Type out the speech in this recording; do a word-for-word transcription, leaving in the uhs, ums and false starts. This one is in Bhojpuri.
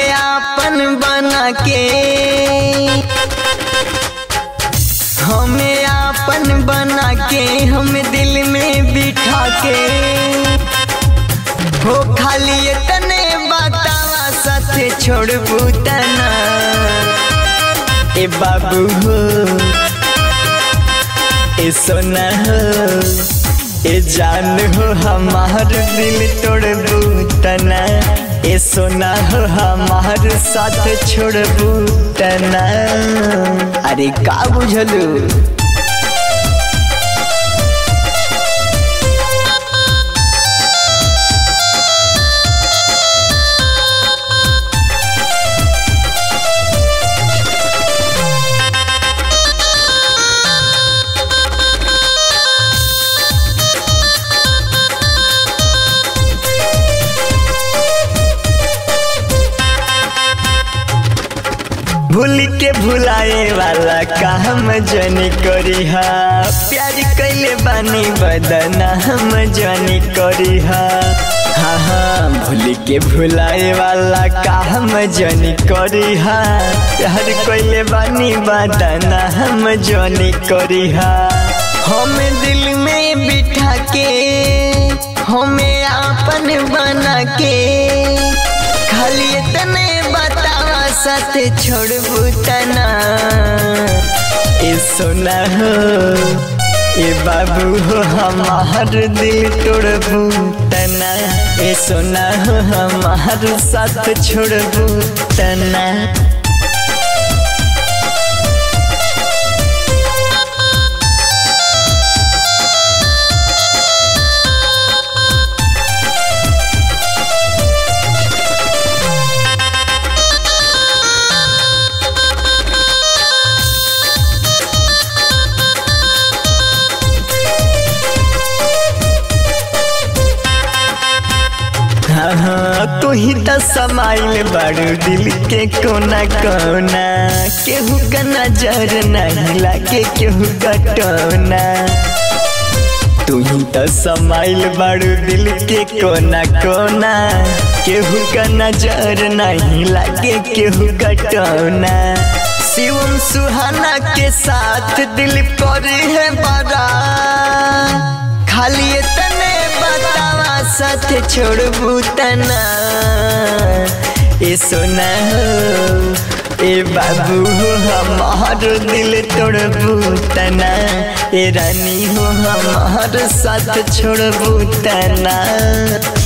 हमें आपन बना के हमें आपन बना के हमें दिल में बिठा के हो खाली तने बतावा साथे छोड़बू तना ए बाबू हो ए सोना हो ए जान हो हमार दिल तोड़बू तना ए सोना हो हमार साथ छोड़बू तना। अरे का बुझलू भूल के भुलाए वाला काम जनी करी हा प्यार कैले बानी बदना हम जनी करी हा हाँ हाँ भूल के भुलाए वाला काम जनी करी हा प्यार कैले बानी बदना हम जनी करी हा हमें दिल में बिठा के हमें आपन बना के खाली तने बतावा साथे छोड़बू तना ए सोना हो ए बाबू हो हमार दिल तोड़बू तना ए सोना हो हमार साथ छोड़बू तना। हाँ तू ही तो समाइल बारू दिल के कोना कोना केहू का नजर नहीं लागे केहू का टोना तू ही तो समाइल बारू दिल के कोना कोना केहू का नजर नहीं लागे केहू का टोना शिवम सुहाना के साथ दिल पर है बड़ा खाली तने बतावा साथे छोड़बू तना ए सोना हो ए बाबू हो हमार दिल तोड़बू तना ए रानी हो हमार साथ छोड़बू तना।